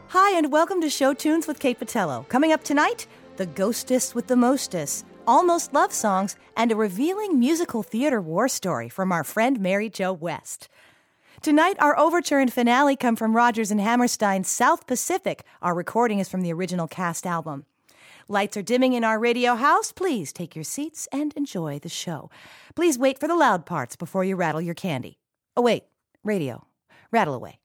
Hi, and welcome to Show Tunes with Kate Patello. Coming up tonight, The Ghostess with the Mostess, Almost Love Songs, and a revealing musical theater war story from our friend Mary Jo West. Tonight, our overture and finale come from Rodgers and Hammerstein's South Pacific. Our recording is from the original cast album. Lights are dimming in our radio house. Please take your seats and enjoy the show. Please wait for the loud parts before you rattle your candy. Oh, wait. Radio. Rattle away.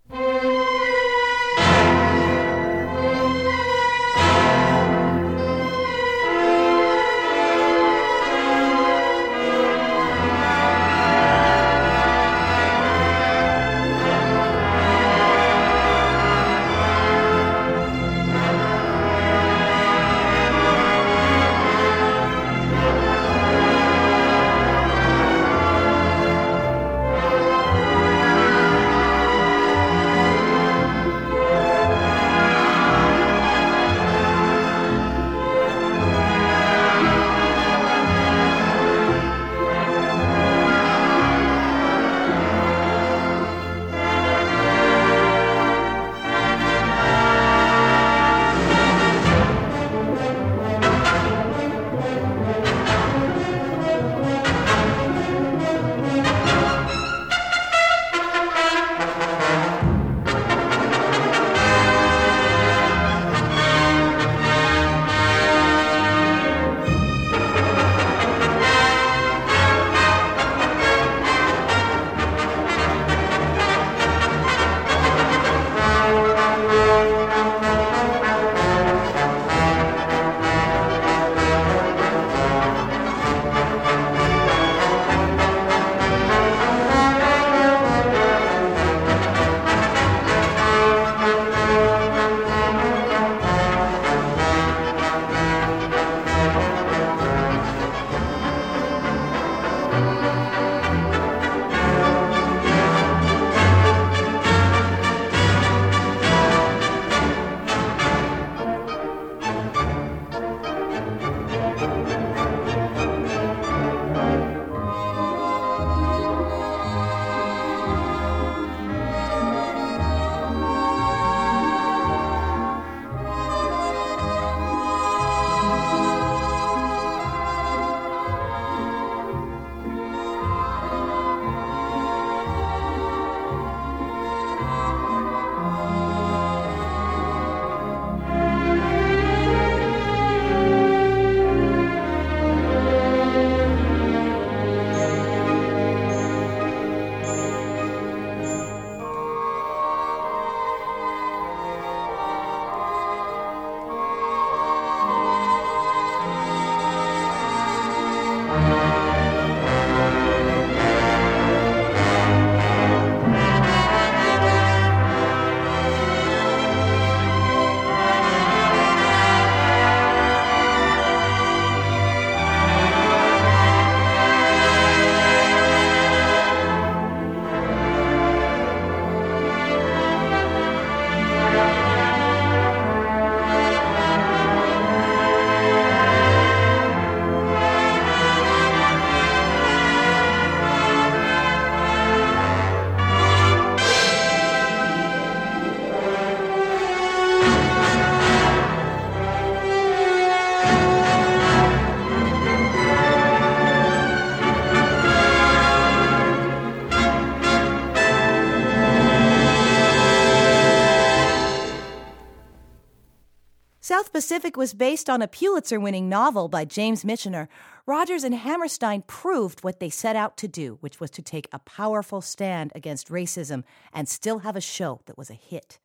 South Pacific was based on a Pulitzer-winning novel by James Michener. Rodgers and Hammerstein proved what they set out to do, which was to take a powerful stand against racism and still have a show that was a hit.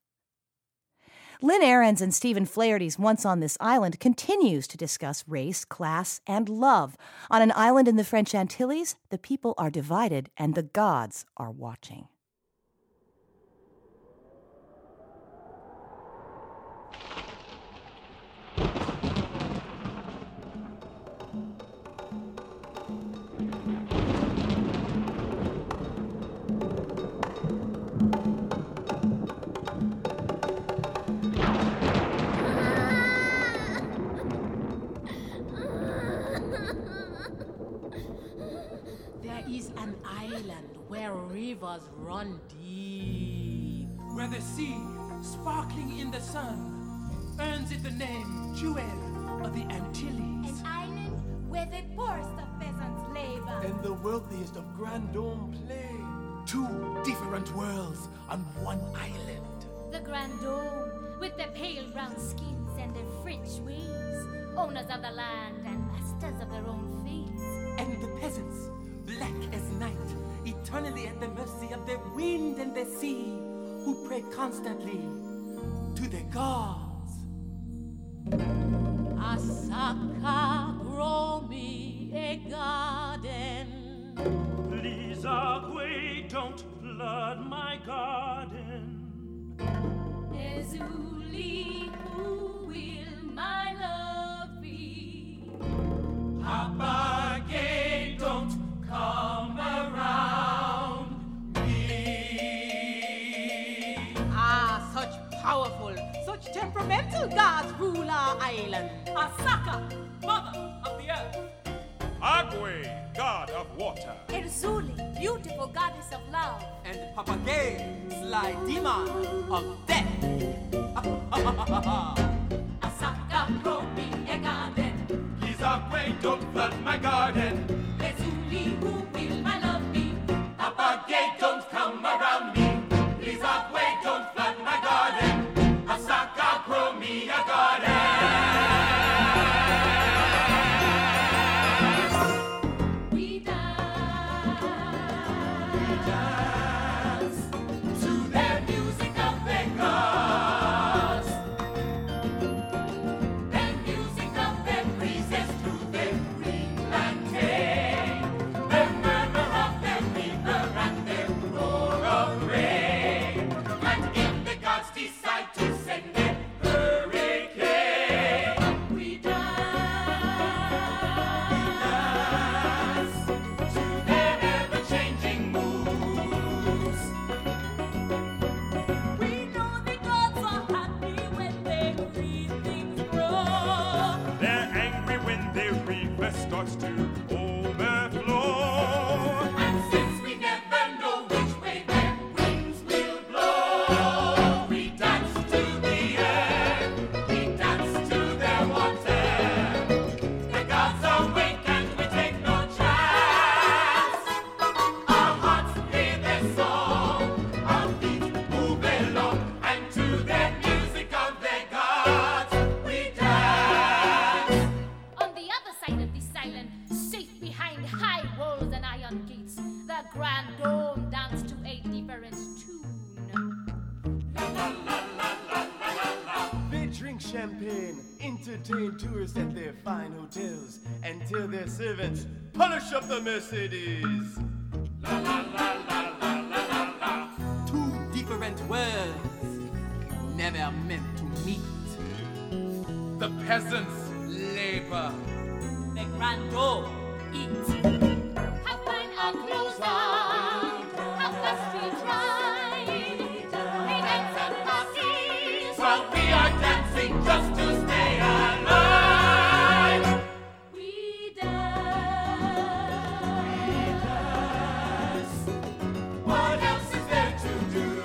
Lynn Ahrens and Stephen Flaherty's Once on This Island continues to discuss race, class, and love. On an island in the French Antilles, the people are divided and the gods are watching. Is an island where rivers run deep, where the sea sparkling in the sun, earns it the name Jewel of the Antilles. An island where the poorest of peasants labor. And the wealthiest of Grand Dome play. Two different worlds on one island. The Grand Dome, with their pale brown skins and their French ways, owners of the land and masters of their own fates. And the peasants, black as night, eternally at the mercy of the wind and the sea, who pray constantly to their gods. Asaka, grow me a garden. Please, Agwe, don't flood my garden. Ezuli, who will my love be? Papa Gay, don't come around me. Ah, such powerful, such temperamental gods rule our island. Asaka, mother of the earth. Agwe, god of water. Erzuli, beautiful goddess of love. And Papa Gay, sly demon of death. Asaka, grow me a garden. Please, Agwe, don't flood my garden. Ezuli, who will my love be? Papa Gay, don't come around me. Please, Agwe, don't flood my garden. Asaka, grow me a garden. We dance To their music of their gods. their music of their Breezes through their greenland day. The murmur of their river and their roar of rain. And if the gods decide to send their hurricane, we dance to their ever-changing moves. We know the gods are happy when they see things grow. They're angry when their river starts to overflow. And since we never know which way their winds will blow, we dance to the earth, we dance to their water. The gods awake and we take no chance. Our hearts hear their song, our feet move along, and to their music of their gods we dance. On the other side of this island, safe behind high walls and iron gates, the Grand Dome dance to a different tune. They drink champagne, entertain tourists at their fine hotels, and tell their servants, polish up the Mercedes. Two different worlds, never meant to meet. The peasants labor, the Grand Dome eat. How fine our clothes are, how fast we drive. We dance at parties While we are dancing just to stay alive. we dance. What else is there to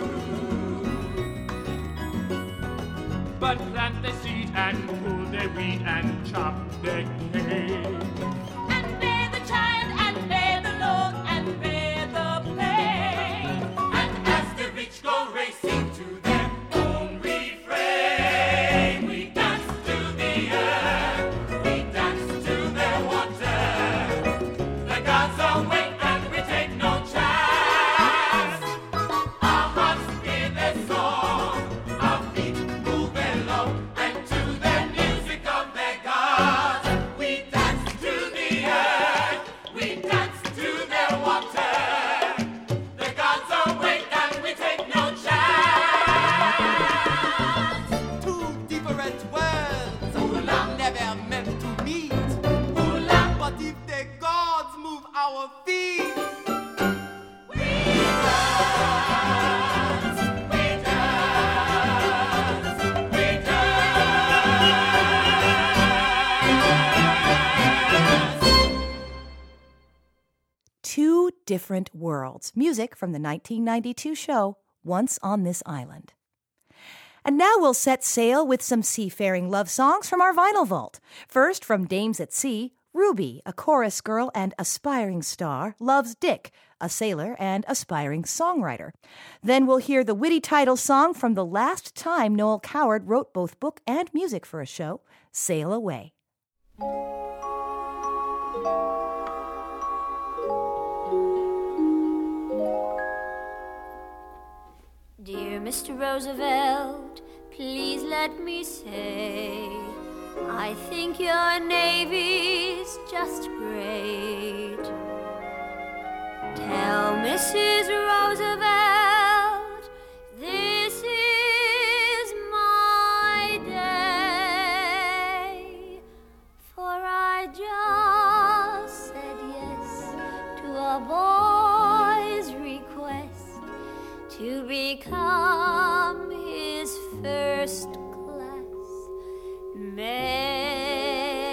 do? But plant the seed and pull their weed and chop their cane. And bear the child, and bear the load, and bear the pain. And as the rich go racing to their own refrain, we dance to the earth, we dance to their water. The gods awake and we take no chance. Our hearts hear their song, our feet move along, and to their music of their gods we dance to the earth, we dance to their water. The gods awake and we take no chance. Two different worlds, never meant to meet. But if the gods move our feet, we dance, we dance, we dance. Two Different Worlds, music from the 1992 show Once on This Island. And now we'll set sail with some seafaring love songs from our vinyl vault. First, from Dames at Sea, Ruby, a chorus girl and aspiring star, loves Dick, a sailor and aspiring songwriter. Then we'll hear the witty title song from the last time Noel Coward wrote both book and music for a show, Sail Away. Dear Mr. Roosevelt, please let me say, I think your Navy's just great. Tell Mrs. Roosevelt, this is my day, for I just said yes to a boy's request to become his first class maid.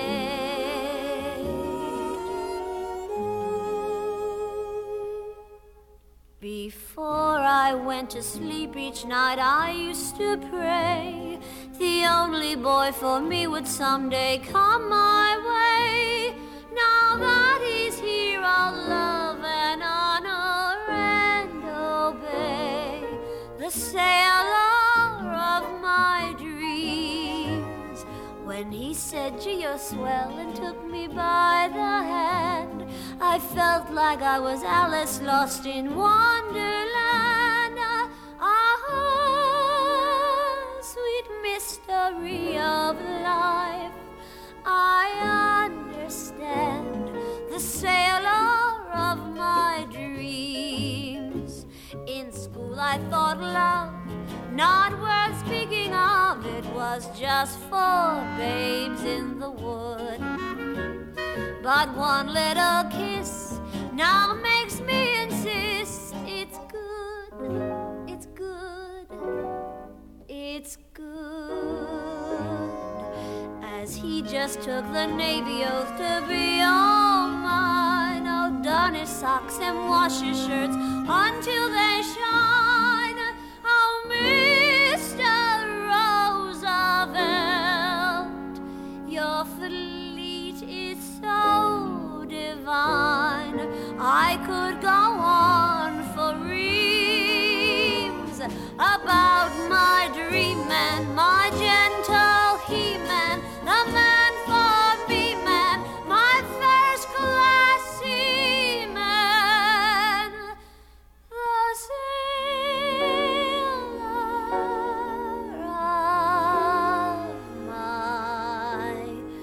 Before I went to sleep each night, I used to pray the only boy for me would someday come my way. Now that he's here, I'll love and honor and obey the sailor of my dreams. When he said, "Gee, you're swell," and took me by the hand, I felt like I was Alice lost in Wonderland. Sweet mystery of life, I understand the sailor of my dreams. In school I thought love not worth speaking of, it was just for babes in the wood. But one little kiss now makes me insist it's good, it's good, it's good. As he just took the Navy oath to be all mine, oh, darn his socks and wash his shirts until they shine. Oh, Mr. Roosevelt, your fleet is so divine. I could go on for reams about my dream man, my gentle he-man, the man for me man, my first class seaman, the sailor of my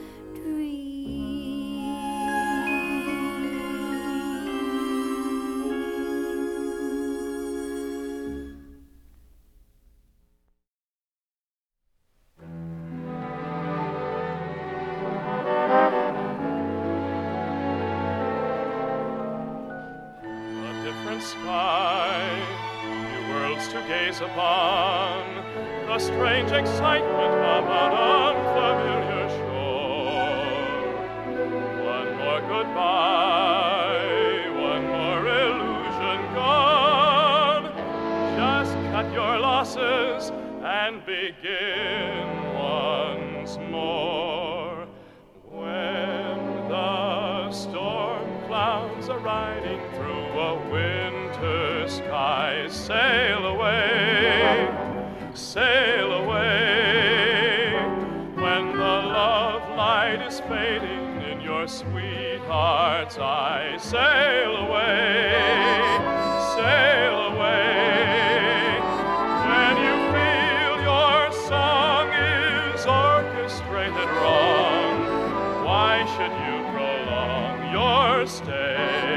sky, new worlds to gaze upon, the strange excitement of an unfamiliar shore. One more goodbye, one more illusion gone. Just cut your losses and begin once more. When the storm clouds are riding through a winter sky, sail away, sail away. When the love light is fading in your sweetheart's eye, sail away, sail away. When you feel your song is orchestrated wrong, why should you prolong your stay?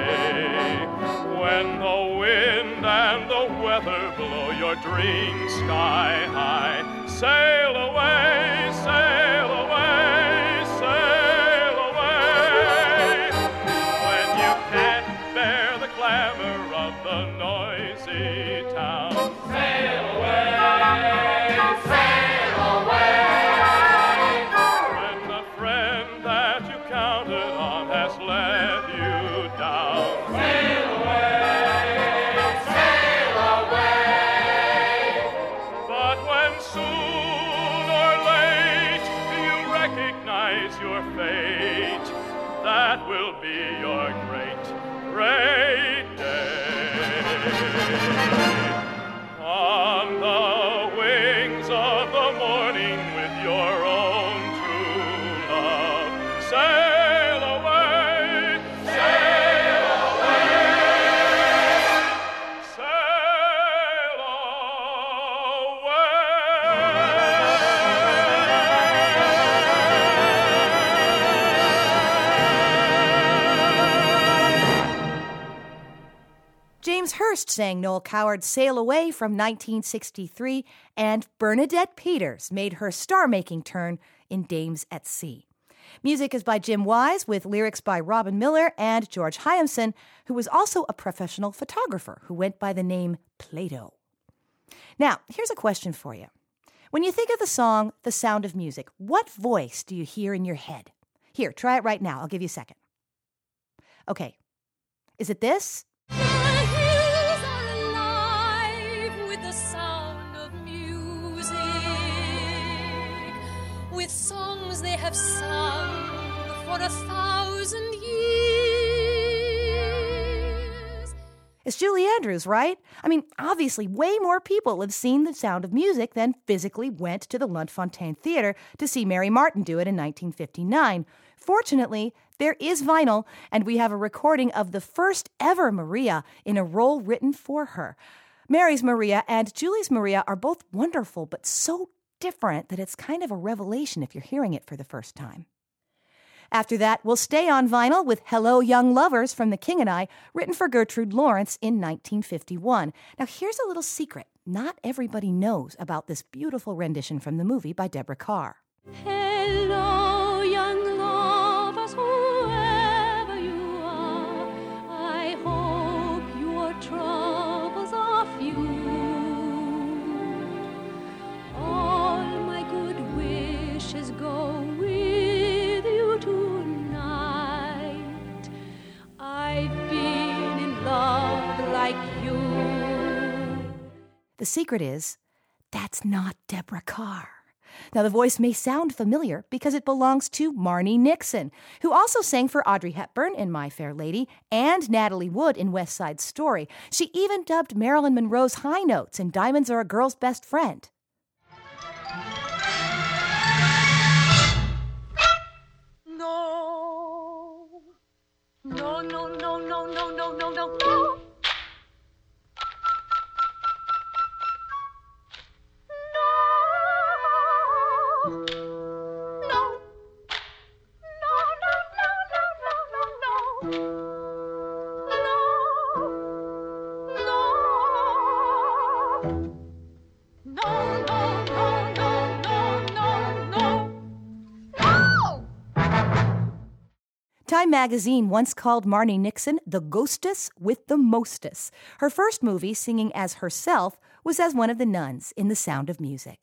When the wind and the weather blow your dreams sky high, sail away, sail away, sail away. When you can't bear the clamor of the noisy town, sail away, sail away. When the friend that you counted on has let you down, sail away, sail away. But when soon or late you recognize your fate, that will be your great, great day. On the wings of the morning with your own true love, sail away, sail away, sail away. James Hurst sang Noel Coward's Sail Away from 1963, and Bernadette Peters made her star-making turn in Dames at Sea. Music is by Jim Wise, with lyrics by Robin Miller and George Hyamson, who was also a professional photographer who went by the name Plato. Now, here's a question for you. When you think of the song The Sound of Music, what voice do you hear in your head? Here, try it right now. I'll give you a second. Okay. Is it this? The hills are alive with the sound of music, with songs they have sung for 1,000 years. It's Julie Andrews, right? I mean, obviously, way more people have seen The Sound of Music than physically went to the Lunt-Fontanne Theater to see Mary Martin do it in 1959. Fortunately, there is vinyl, and we have a recording of the first ever Maria in a role written for her. Mary's Maria and Julie's Maria are both wonderful, but so different that it's kind of a revelation if you're hearing it for the first time. After that, we'll stay on vinyl with Hello, Young Lovers from The King and I, written for Gertrude Lawrence in 1951. Now, here's a little secret. Not everybody knows about this beautiful rendition from the movie by Deborah Carr. Hello, young lovers, whoever you are, I hope your troubles are few. All my good wishes go with you tonight. I've been in love like you. The secret is, that's not Deborah Carr. Now, the voice may sound familiar because it belongs to Marni Nixon, who also sang for Audrey Hepburn in My Fair Lady and Natalie Wood in West Side Story. She even dubbed Marilyn Monroe's high notes in Diamonds Are a Girl's Best Friend. No, no, no, no, no, no, no, no, no, no. Time magazine once called Marni Nixon the ghostess with the mostess. Her first movie, singing as herself, was as one of the nuns in The Sound of Music.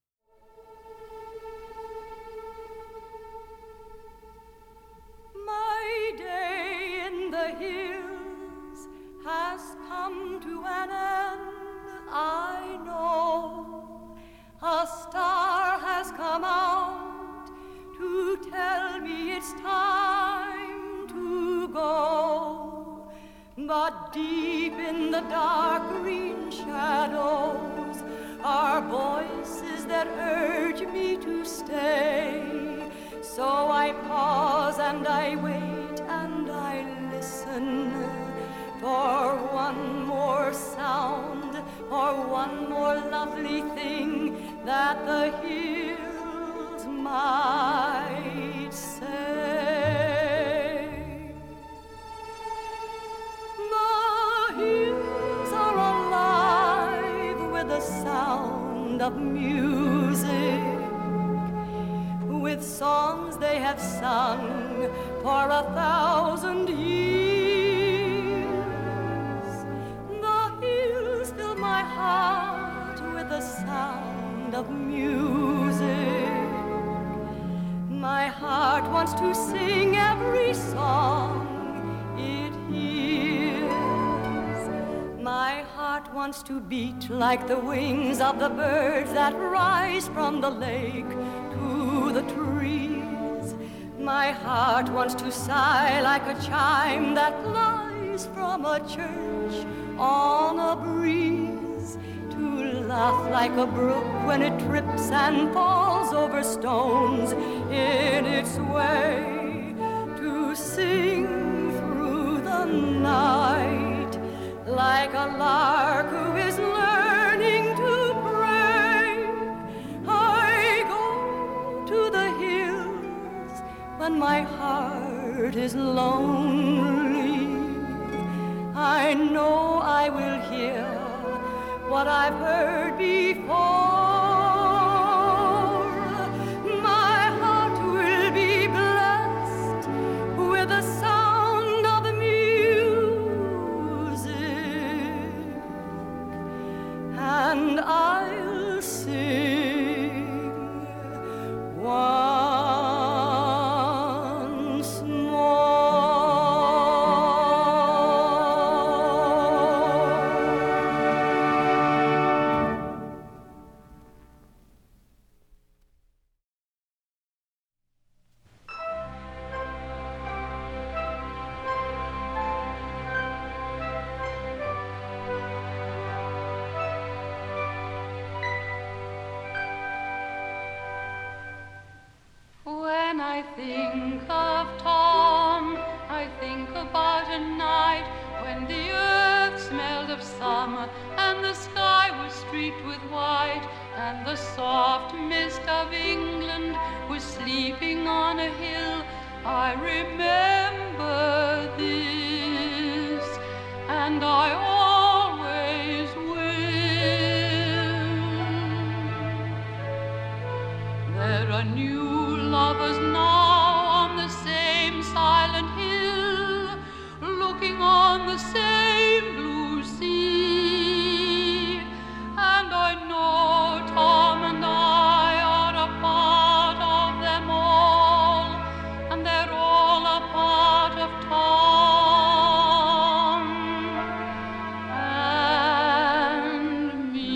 My day in the hills has come to an end, I know. A star has come out to tell me it's time to go. But deep in the dark green shadows are voices that urge me to stay. So I pause and I wait and I listen for one more sound, or one more lovely thing that the hills might say. The hills are alive with the sound of music, with songs they have sung for 1,000 years. The hills fill my heart with the sound of music. My heart wants to sing every song it hears. My heart wants wants to beat like the wings of the birds that rise from the lake to the trees. My heart wants to sigh like a chime that lies from a church on a breeze, to laugh like a brook when it trips and falls over stones in its way, to sing through the night like a lark who is learning to pray. I go to the hills when my heart is lonely. I know I will hear what I've heard before. My heart will be blessed with the sound of music, and I'll sing once more. When I think of Tom, I think about a night when the earth smelled of summer and the sky was streaked with white, and the soft mist of England was sleeping on a hill. I remember this, and I always will. There are new lovers now on the same silent hill, looking on the same blue sea, and I know Tom and I are a part of them all, and they're all a part of Tom and me.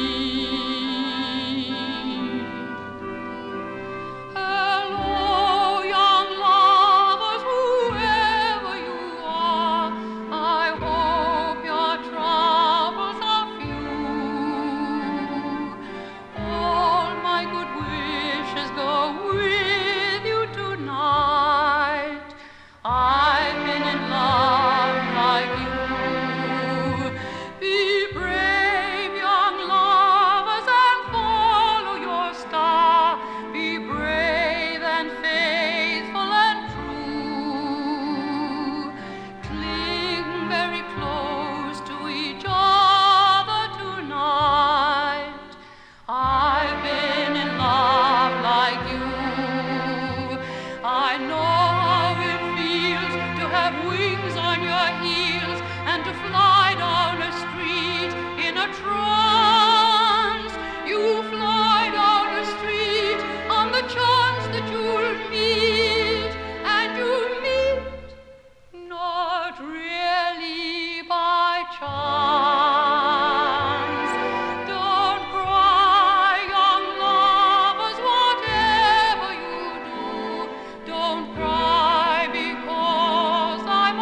Hello, young lovers, whoever you are, I hope your troubles are few. All my good wishes go with you tonight. I've been in love like you. Be brave, young lovers, and follow your star. Be brave and faithful and true. Cling very close to each other tonight. I've been in love like you. I know how it feels to have wings on your heels and to fly down a street in a trance. You fly down a street on the chance that you'll meet, and you meet not really by chance. Don't cry, young lovers, whatever you do. Don't cry because I'm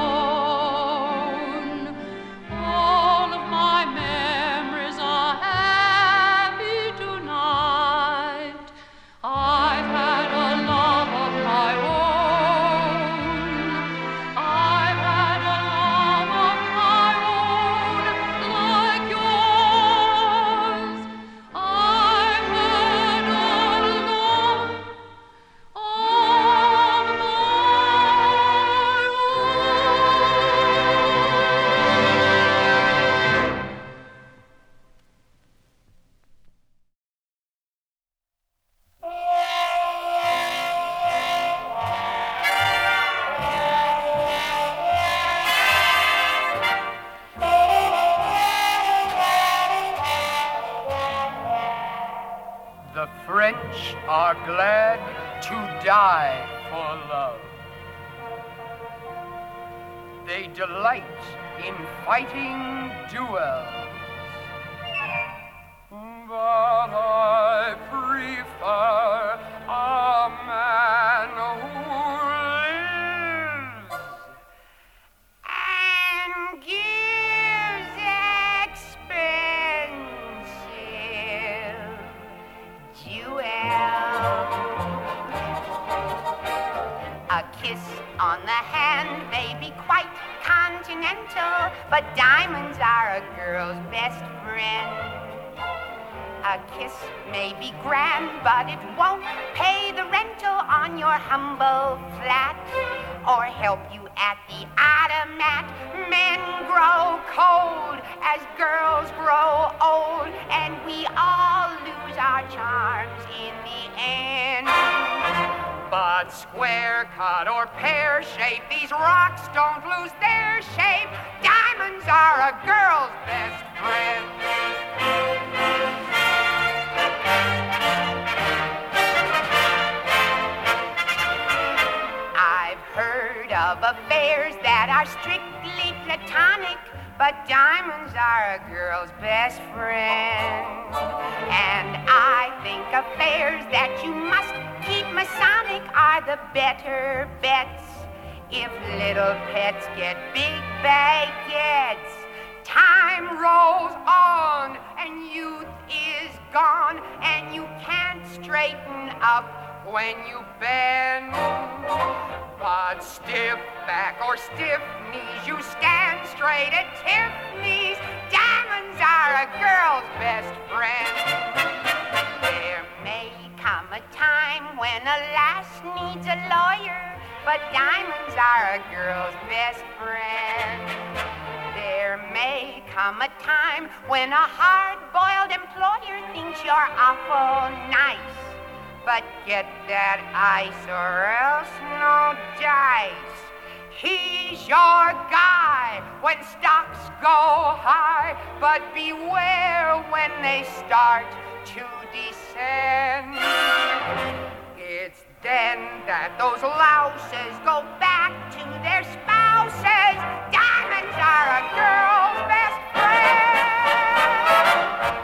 alone. All of my memories are happy tonight. I've had a love of my own. I've had a love of my own, like yours. I've had a love of my The French are glad to die for love. they delight in fighting duels. But I prefer a man who lives and gives expensive duels. A kiss on the hand may be quite continental, but diamonds are a girl's best friend. A kiss may be grand, but it won't pay the rental on your humble flat or help you at the automat. Men grow cold as girls grow old, and we all lose our charms in the end. But square cut or pear shape, these rocks don't lose their shape. Diamonds are a girl's best friend. I've heard of affairs that are strictly platonic, but diamonds are a girl's best friend. And I think affairs that you must keep Masonic are the better bets. If little pets get big baguettes, time rolls on and youth is gone, and you can't straighten up when you bend. But stiff back or stiff knees, you stand straight at Tiffany's. Diamonds are a girl's best friend. There may come a time when a lass needs a lawyer, but diamonds are a girl's best friend. There may come a time when a hard-boiled employer thinks you're awful nice, but get that ice or else no dice. He's your guy when stocks go high, but beware when they start to descend. It's then that those louses go back to their spouses. Diamonds are a girl's best friend.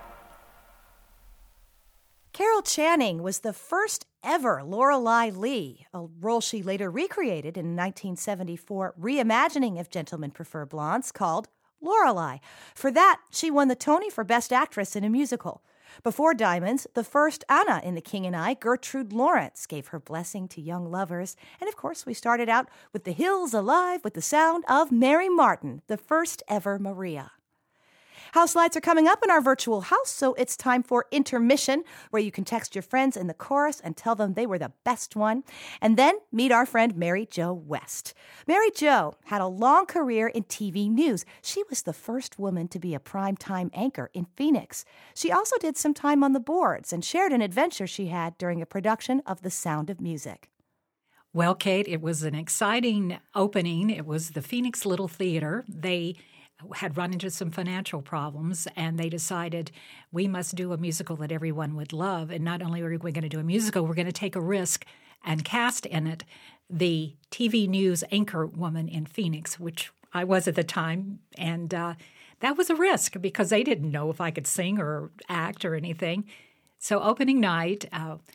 Carol Channing was the first ever Lorelei Lee, a role she later recreated in 1974 reimagining of Gentlemen Prefer Blondes called Lorelei. For that, she won the Tony for Best Actress in a Musical. Before Diamonds, the first Anna in The King and I, Gertrude Lawrence, gave her blessing to young lovers. And of course, we started out with The Hills Alive with the sound of Mary Martin, the first ever Maria. House lights are coming up in our virtual house, so it's time for intermission, where you can text your friends in the chorus and tell them they were the best one, and then meet our friend Mary Jo West. Mary Jo had a long career in TV news. She was the first woman to be a primetime anchor in Phoenix. She also did some time on the boards and shared an adventure she had during a production of The Sound of Music. Well, Kate, it was an exciting opening. It was the Phoenix Little Theater. They had run into some financial problems, and they decided we must do a musical that everyone would love. And not only are we going to do a musical, we're going to take a risk and cast in it the TV news anchor woman in Phoenix, which I was at the time. And that was a risk because they didn't know if I could sing or act or anything. So opening night,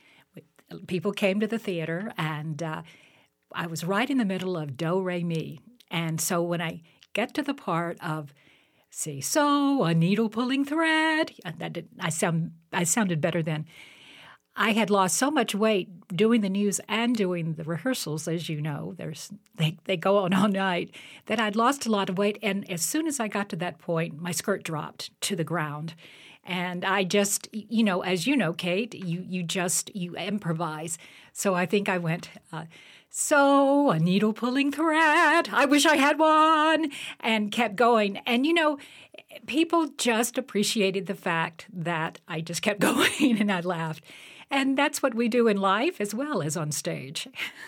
people came to the theater, and I was right in the middle of Do, Re, Mi. And so when I get to the part of "See, so a needle pulling thread," I sounded better then. I had lost so much weight doing the news and doing the rehearsals, as you know. They go on all night. That I'd lost a lot of weight, and as soon as I got to that point, my skirt dropped to the ground, and I just, as you know, Kate, you improvise. So I think I went. So, a needle-pulling thread, I wish I had one, and kept going. And, people just appreciated the fact that I just kept going and I laughed. And that's what we do in life as well as on stage.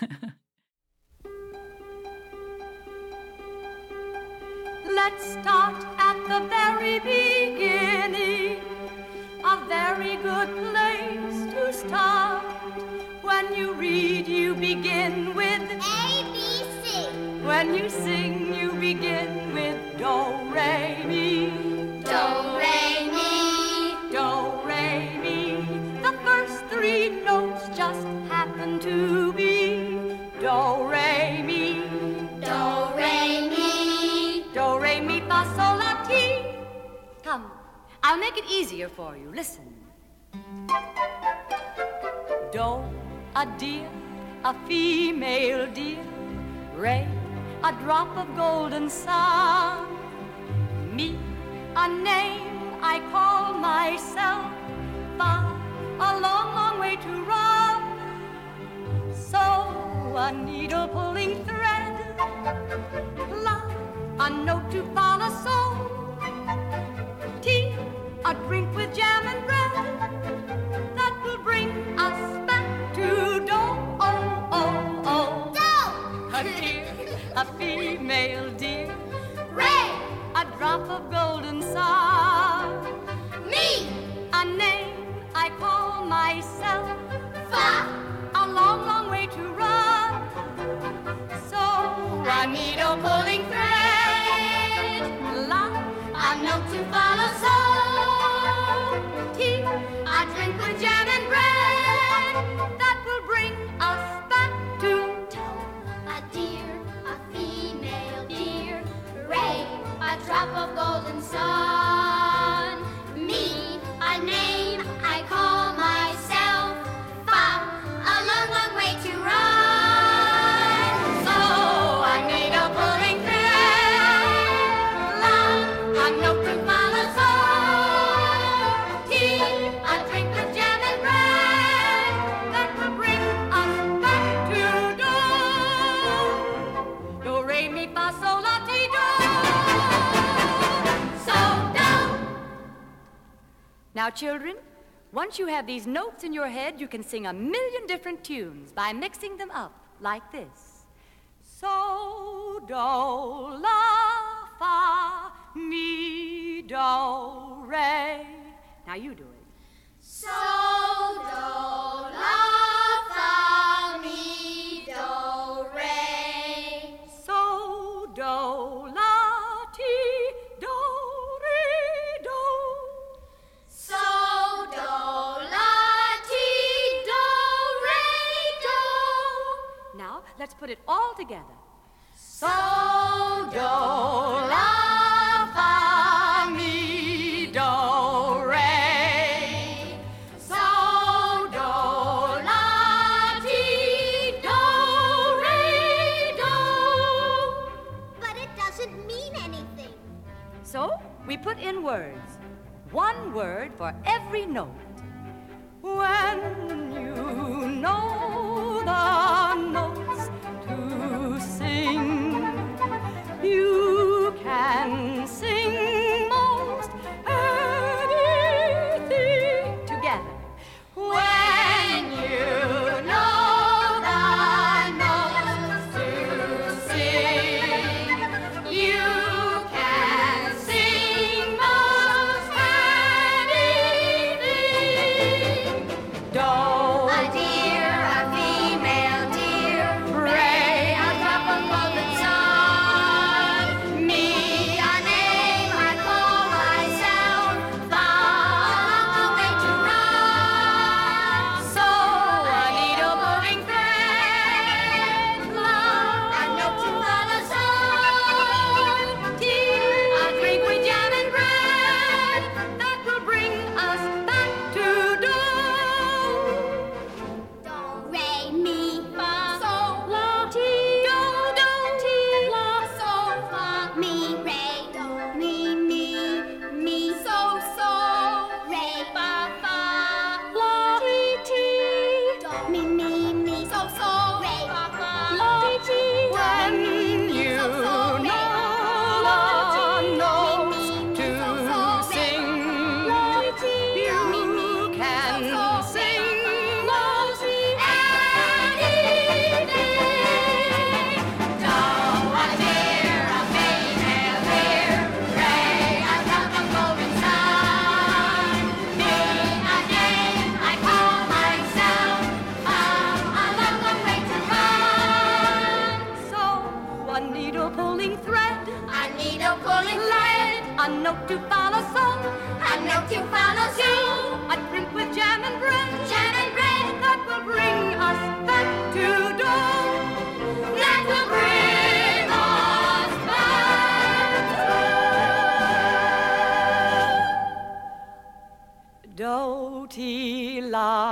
Let's start at the very beginning. A very good place to start. When you read, you begin with ABC. When you sing, you begin with do, re, mi. Do, re, mi. Do, re, mi. The first three notes just happen to be do, re, mi. Do, re, mi. Do, re, mi, fa, sol, la, ti. Come, I'll make it easier for you. Listen. Do, a deer, a female deer. Re, a drop of golden sun. Mi, a name I call myself. Fa, a long, long way to run. So, a needle pulling thread. La, a note to follow. So, tea, a drink with jam and bread. That will bring us back to do, oh, oh, oh. Do. A deer, a female deer. Re. A drop of golden sun. Mi. A name I call myself. Fa. A long, long way to run. So, A needle pulling thread. la, A note to follow. So, tea, a drink with jam and bread. that will bring us back to Do. A deer, a female deer. Re. A drop of golden sun. Mi. A name I call myself. Fa. A long, long way to run. So, a needle pulling thread. La. A note to follow. So, tea. A drink with jam and bread. that will bring us back to do. Do, re, mi, fa, sol, la, ti, do. So, do. Now, children, once you have these notes in your head, you can sing a million different tunes by mixing them up like this. So, do, la, fa, mi, do, re. Now you do it. So, do, la, fa, mi, do, re. So, do, la, ti, do, re, do. So, do, la, ti, do, re, do. Now, let's put it all together. So, do, la, fa, mi, do, re. So, do, la, ti, do, re, do. But it doesn't mean anything. So, we put in words. One word for every note. When you know the notes to sing, you can sing most anything together. When you know the notes to sing, you can sing most anything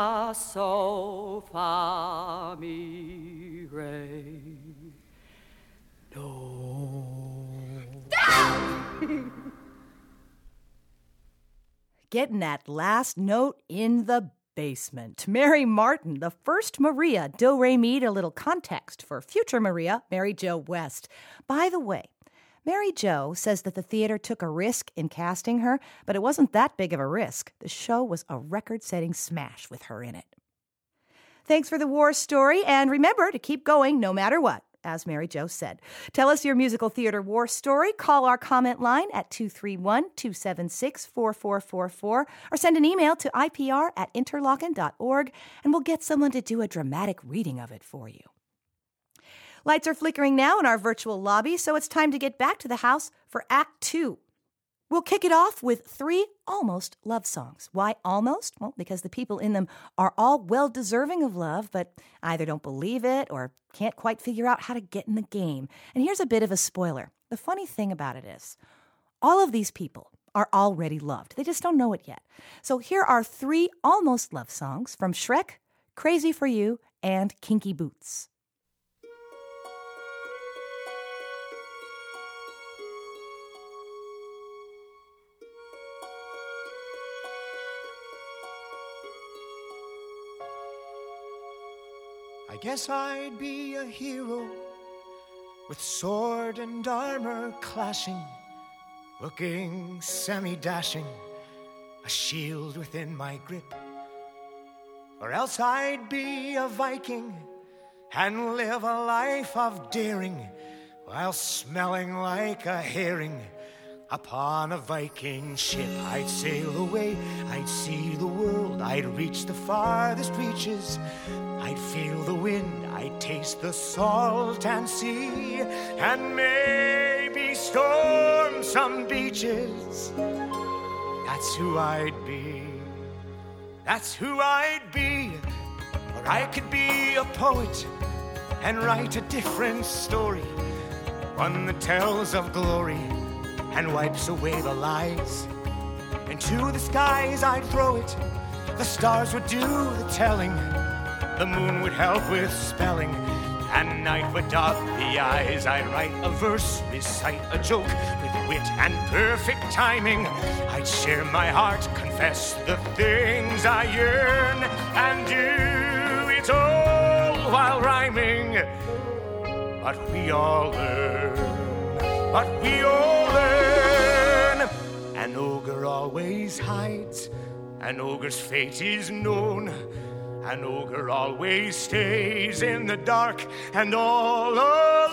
so fa mi re do. Getting that last note in the basement. Mary Martin, the first Maria, do re mi, a little context for future Maria, Mary Jo West. By the way, Mary Jo says that the theater took a risk in casting her, but it wasn't that big of a risk. The show was a record-setting smash with her in it. Thanks for the war story, and remember to keep going no matter what, as Mary Jo said. Tell us your musical theater war story. Call our comment line at 231-276-4444 or send an email to ipr@interlochen.org, and we'll get someone to do a dramatic reading of it for you. Lights are flickering now in our virtual lobby, so it's time to get back to the house for Act 2. We'll kick it off with 3 almost love songs. Why almost? Well, because the people in them are all well-deserving of love, but either don't believe it or can't quite figure out how to get in the game. And here's a bit of a spoiler. The funny thing about it is, all of these people are already loved. They just don't know it yet. So here are 3 almost love songs from Shrek, Crazy for You, and Kinky Boots. I guess I'd be a hero with sword and armor clashing, looking semi-dashing, a shield within my grip. Or else I'd be a Viking and live a life of daring while smelling like a herring upon a Viking ship. I'd sail away, I'd see the world, I'd reach the farthest reaches. I'd feel the wind, I'd taste the salt and sea, and maybe storm some beaches. That's who I'd be. That's who I'd be. Or I could be a poet and write a different story, one that tells of glory and wipes away the lies. Into the skies I'd throw it. The stars would do the telling. The moon would help with spelling, and night would dot the eyes. I'd write a verse, recite a joke with wit and perfect timing. I'd share my heart, confess the things I yearn, and do it all while rhyming. But we all learn, but we all learn. An ogre always hides, an ogre's fate is known. An ogre always stays in the dark and all alone.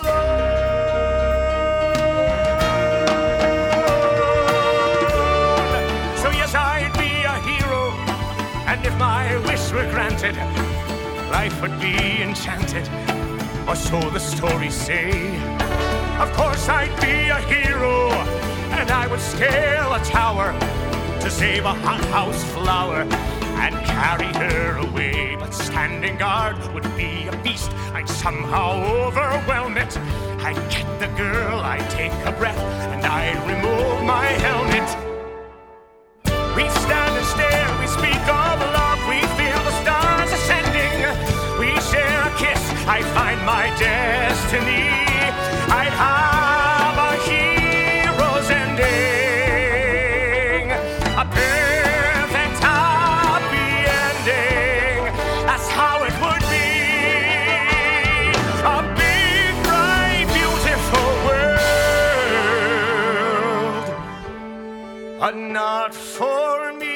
So yes, I'd be a hero, and if my wish were granted, life would be enchanted, or so the stories say. Of course I'd be a hero, and I would scale a tower to save a hothouse flower and carry her away. But standing guard would be a beast. I'd somehow overwhelm it. I'd get the girl, I'd take a breath, and I'd remove my helmet. We stand and stare, we speak of love, we feel the stars ascending. We share a kiss, I find my destiny. I'd have a hero's ending, a perfect happy ending. That's how it would be. A big, bright, beautiful world, but not for me.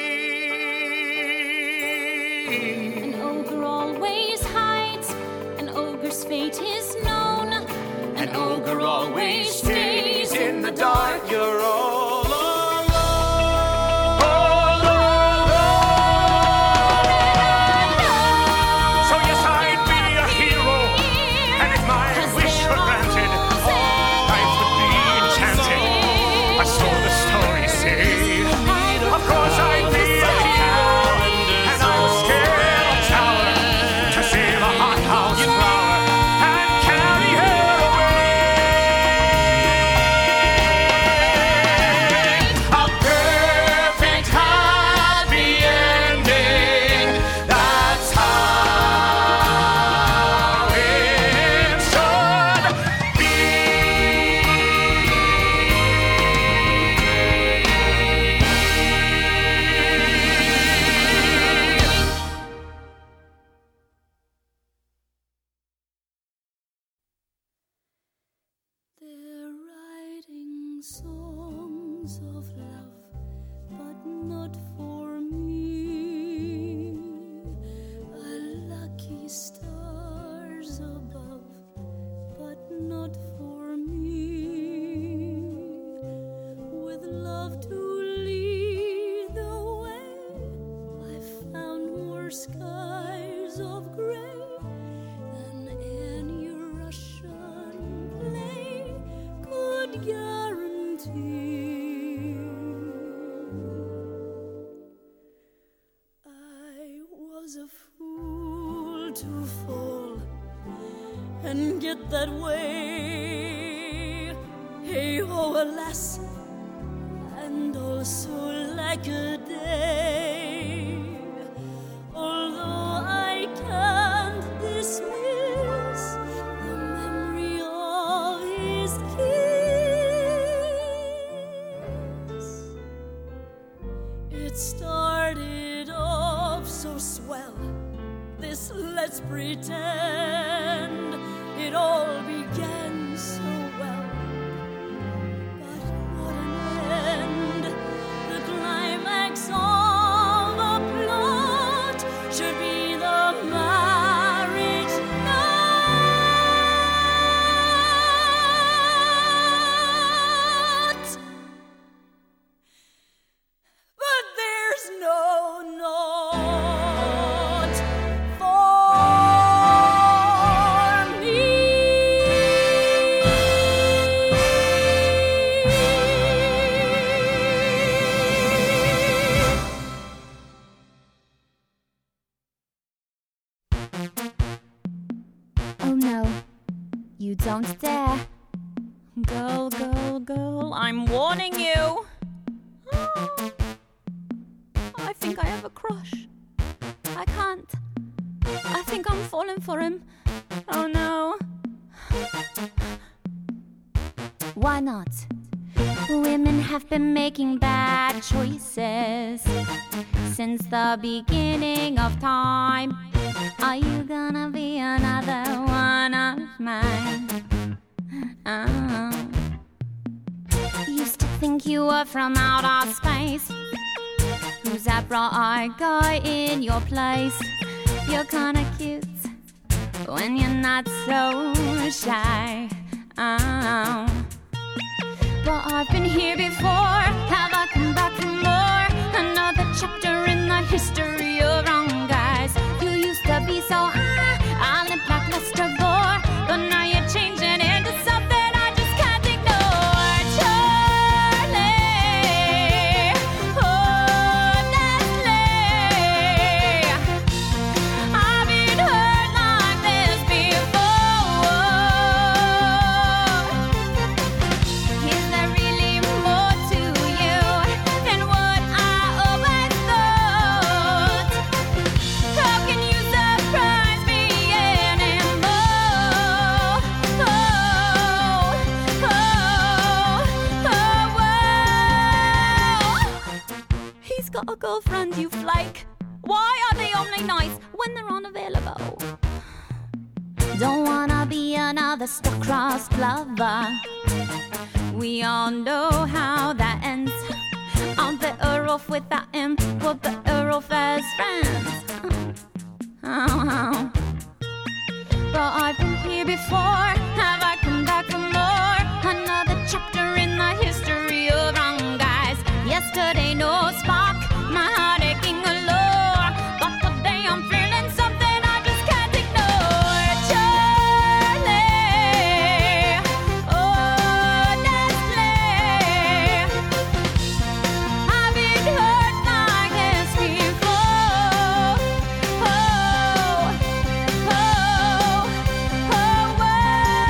An ogre always hides, an ogre's fate is known. An ogre always stays in the dark. You're all alone. All alone. So yes, I'd be a hero, and if my wish were granted, life would be enchanted. Or so the stories say. Of course I'd be a hero, and I would scale a tower to save a hothouse flower and carry her away. They're writing songs of love, but not for me. A lucky stars above, but not for me. With love to lead the way, I found more skies of gray than any Russian play could guarantee. I was a fool to fall and get that way. Hey ho, alas, and also like a day. Although I can't dismiss the memory of his kiss. It started off so swell, this let's pretend. It all began so well, but what an end. The climax of the plot should be the marriage knot. But there's no knot for me. Oh no, you don't dare. Girl, girl, girl, I'm warning you. I think I have a crush. I can't. I think I'm falling for him. Oh no. Why not? Women have been making bad choices since the beginning of time. Are you gonna be another one of mine? Used to think you were from outer space. Who's that bright guy in your place? You're kinda cute when you're not so shy. But I've been here before. Have I come back for more? Another chapter in the history of wrong guys. You used to be so I live like Lester Gore, but now you're changing into something I just can't ignore. Charlie, honestly, I've been hurt like this before. Is there really more to you than what I always thought? How can you surprise me anymore? He's got a girlfriend, you flake. Why are they only nice when they're unavailable? Don't wanna be another star-crossed lover. We all know how that ends. I'm better off without him. We're better off as friends. But I've been here before. Have I come back for more? Another chapter in the history of wrong guys. Yesterday, no spark. My heart aching allure. But today I'm feeling something I just can't ignore. Charlie, honestly, I've been hurt like this before. Oh, oh, oh, oh.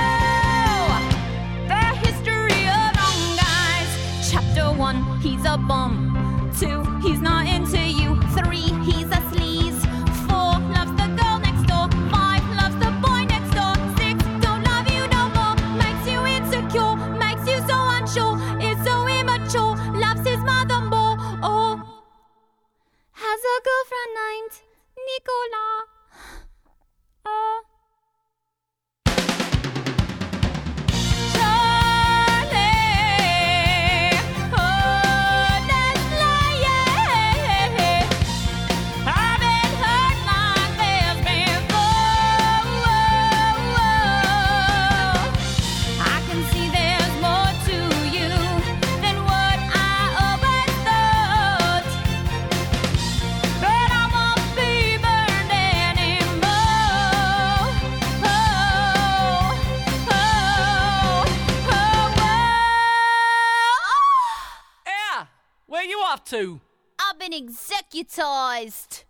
to? I've been executized.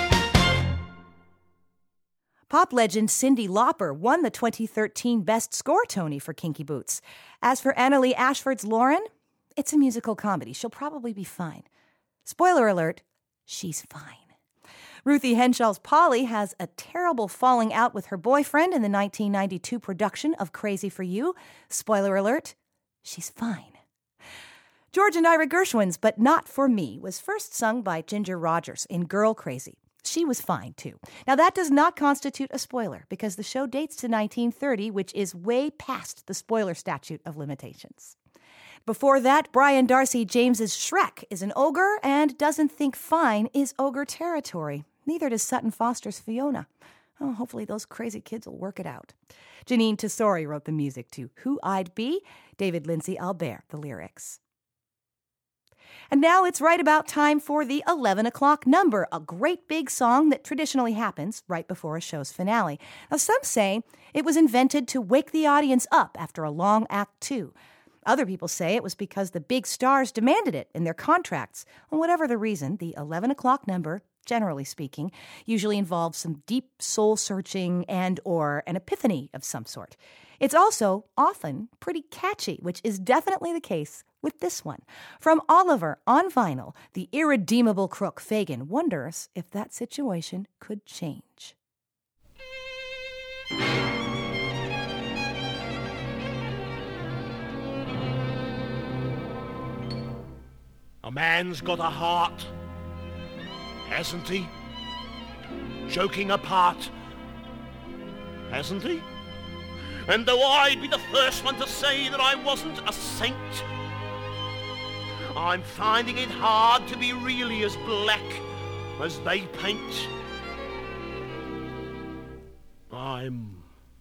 Pop legend Cyndi Lauper won the 2013 Best Score Tony for Kinky Boots. As for Annalee Ashford's Lauren, it's a musical comedy. She'll probably be fine. Spoiler alert, she's fine. Ruthie Henshall's Polly has a terrible falling out with her boyfriend in the 1992 production of Crazy for You. Spoiler alert, she's fine. George and Ira Gershwin's But Not For Me was first sung by Ginger Rogers in Girl Crazy. She was fine, too. Now, that does not constitute a spoiler, because the show dates to 1930, which is way past the spoiler statute of limitations. Before that, Brian Darcy James's Shrek is an ogre, and Doesn't Think Fine is ogre territory. Neither does Sutton Foster's Fiona. Oh, hopefully those crazy kids will work it out. Janine Tesori wrote the music to Who I'd Be. David Lindsay Albert, the lyrics. And now it's right about time for the 11 o'clock number, a great big song that traditionally happens right before a show's finale. Now, some say it was invented to wake the audience up after a long act two. Other people say it was because the big stars demanded it in their contracts. Well, whatever the reason, the 11 o'clock number, generally speaking, usually involves some deep soul-searching and or an epiphany of some sort. It's also often pretty catchy, which is definitely the case with this one. From Oliver on vinyl, the irredeemable crook Fagin wonders if that situation could change. A man's got a heart, hasn't he? Joking apart, hasn't he? And though I'd be the first one to say that I wasn't a saint, I'm finding it hard to be really as black as they paint. I'm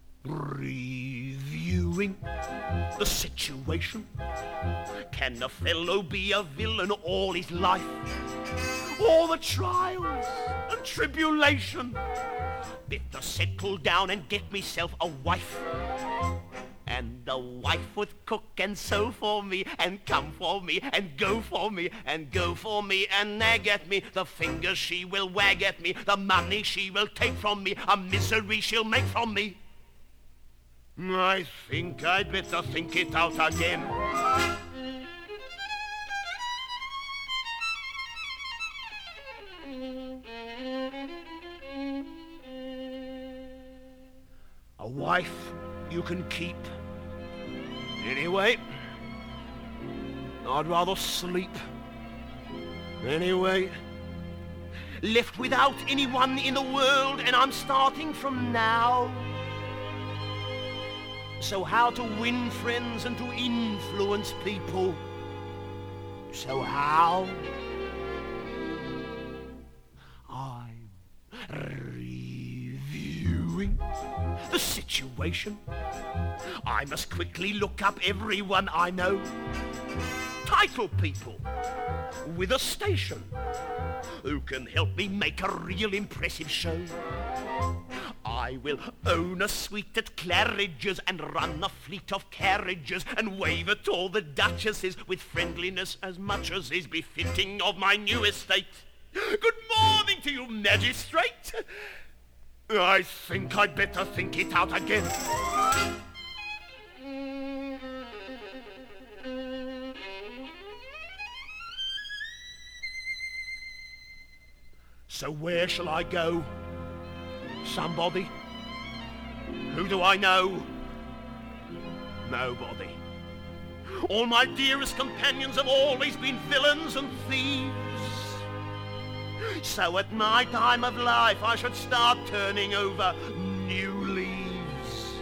reviewing the situation. Can a fellow be a villain all his life? All the trials and tribulation. Better settle down and get myself a wife. And the wife would cook and sew for me, and come for me, and go for me, and go for me, and nag at me. The fingers she will wag at me, the money she will take from me, a misery she'll make from me. I think I'd better think it out again. A wife you can keep. Anyway, I'd rather sleep. Anyway, left without anyone in the world, and I'm starting from now. So how to win friends and to influence people? So how? I'm reviewing the situation. I must quickly look up everyone I know. Title people with a station who can help me make a real impressive show. I will own a suite at Claridge's and run a fleet of carriages and wave at all the duchesses with friendliness as much as is befitting of my new estate. Good morning to you, magistrate. I think I'd better think it out again. So where shall I go? Somebody? Who do I know? Nobody. All my dearest companions have always been villains and thieves. So at my time of life I should start turning over new leaves.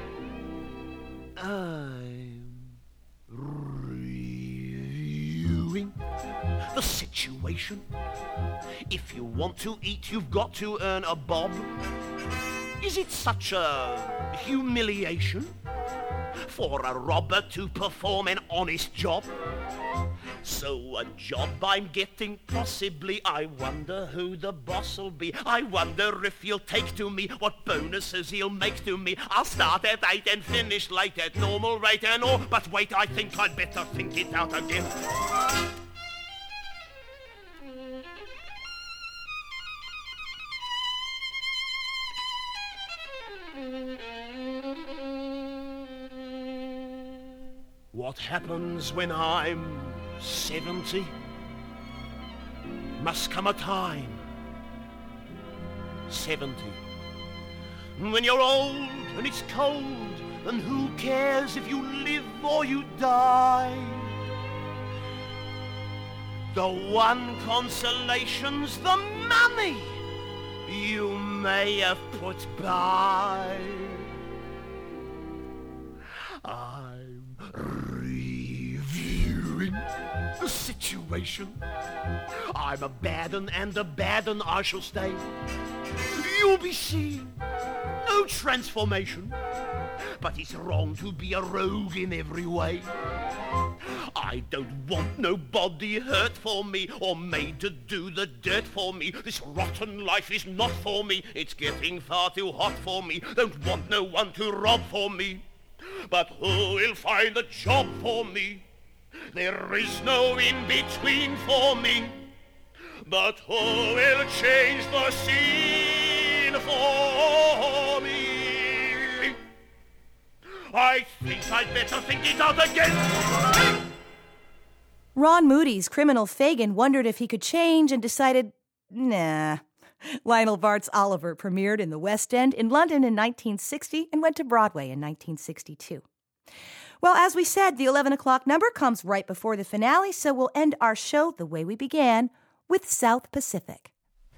I'm reviewing the situation. If you want to eat, you've got to earn a bob. Is it such a humiliation for a robber to perform an honest job? So a job I'm getting, possibly. I wonder who the boss'll be. I wonder if he'll take to me, what bonuses he'll make to me. I'll start at 8 and finish late at normal rate and all. But wait, I think I'd better think it out again. What happens when I'm 70? Must come a time, 70, when you're old and it's cold, and who cares if you live or you die? The one consolation's the money you may have put by. I'm reviewing the situation. I'm a bad 'un, and a bad 'un I shall stay. You'll be seeing no transformation, but it's wrong to be a rogue in every way. I don't want nobody hurt for me, or made to do the dirt for me. This rotten life is not for me, it's getting far too hot for me. Don't want no one to rob for me, but who will find a job for me? There is no in-between for me, but who will change the scene for me? I think I'd better think it out again. Ron Moody's criminal Fagin wondered if he could change and decided, nah. Lionel Bart's Oliver premiered in the West End in London in 1960 and went to Broadway in 1962. Well, as we said, the 11 o'clock number comes right before the finale, so we'll end our show the way we began, with South Pacific.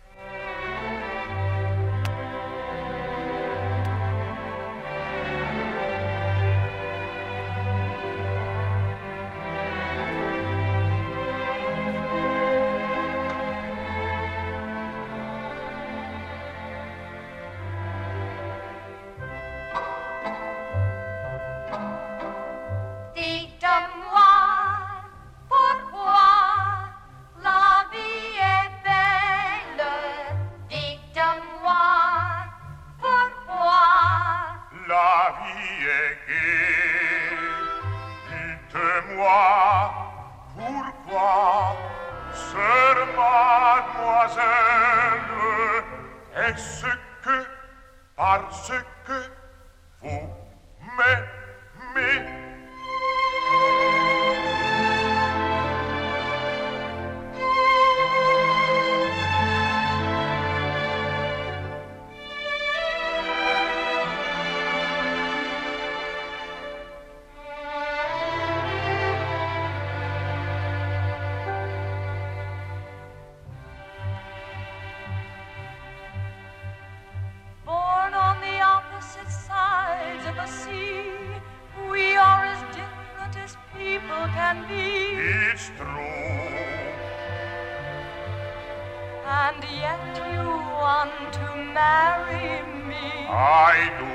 And yet you want to marry me. I do.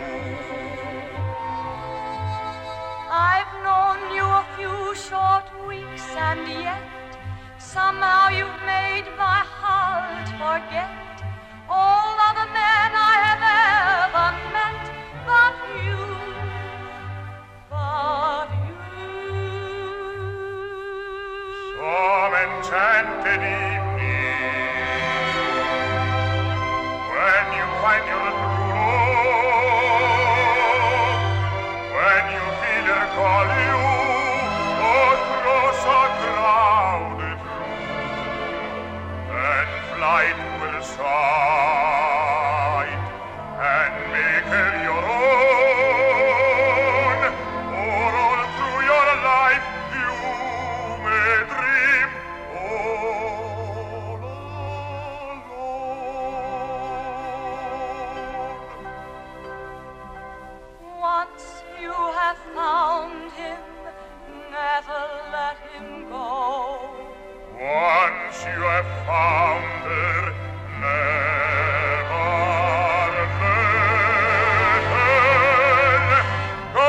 I've known you a few short weeks, and yet somehow you've made my heart forget all other men I have ever met, but you, Some enchanted evening, when you find your true love, when you feel her call you across a crowded room, then flight will sight and make her your own, or all through your life you may dream all alone. once you have found him, never let him go. Once you have found her, never let her go.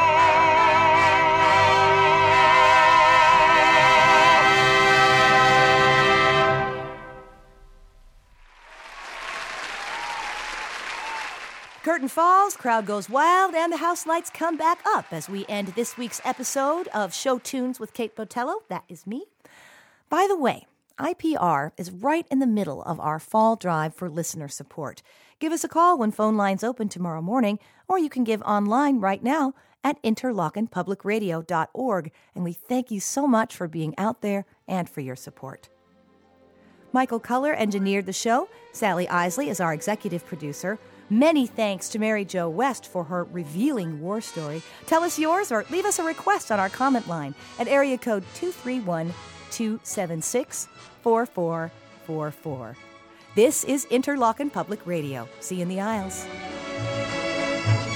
Curtain falls, crowd goes wild, and the house lights come back up as we end this week's episode of Show Tunes with Kate Botello. That is me. By the way, IPR is right in the middle of our fall drive for listener support. Give us a call when phone lines open tomorrow morning, or you can give online right now at interlockenpublicradio.org, and we thank you so much for being out there and for your support. Michael Culler engineered the show. Sally Isley is our executive producer. Many thanks to Mary Jo West for her revealing war story. Tell us yours or leave us a request on our comment line at area code 231-276-4444. This is Interlochen Public Radio. See you in the aisles.